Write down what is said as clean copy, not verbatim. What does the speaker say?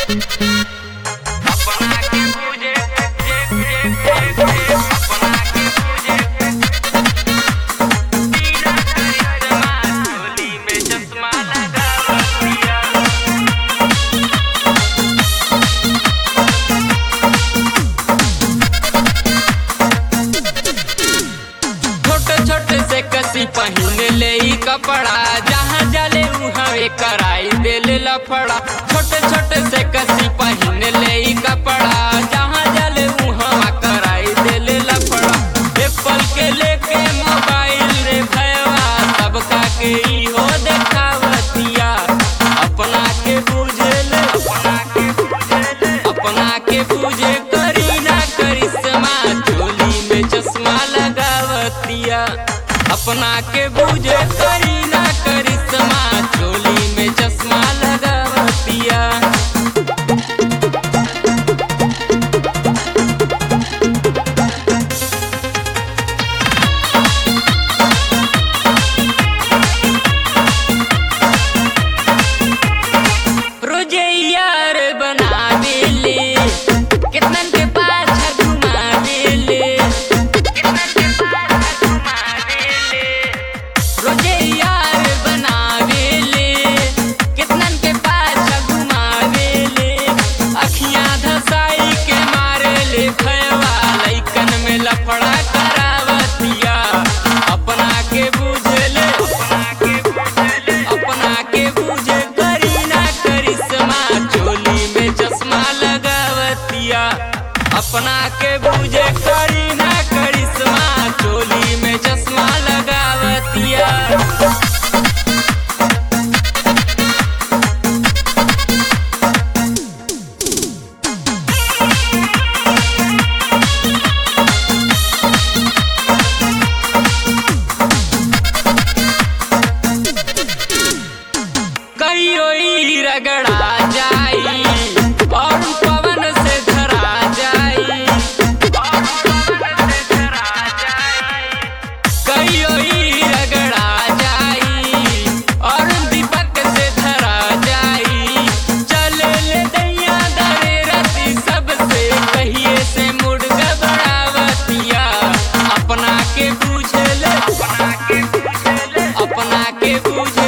पहिन ले कपड़ा जहाँ जले उहाँ कराई दिल लफड़ा। छोटे छोटे से कसी पहिन ले कपड़ा जहाँ जले उहाँ कराई दिल लफड़ा। एप्पल के लेके मोबाइल रे भैया सबका के हो देखावतिया। अपना के बुझे ले अपना के बुझे करीना करिश्मा चोली में चश्मा लगावतिया। अपना के बुझे करीना करिश्मा चोली में चश्मा लगावतिया। रोजे यार बना देले कितनन के पास घुमा देले। रोजे यार बनावेले कितनन के पास घुमावेले। अखियां धसाई के मारे ले भयवा लइकन में लफड़ा करावतिया। अपना के बुझले अपना के बुझे करीना करिश्मा चोली में चश्मा लगावतिया। अपना के बुझे करीना करिश्मा चोली में चश्मा लगावतिया। कहियो रगड़ा जाई और पवन से धरा जाई। कहियो रगड़ा जाई और दीपक से धरा जाई। चले ले दैया दरे रति सबसे कहिए से मुड़ गबड़ावतिया। अपना के बुझले अपना के बुझ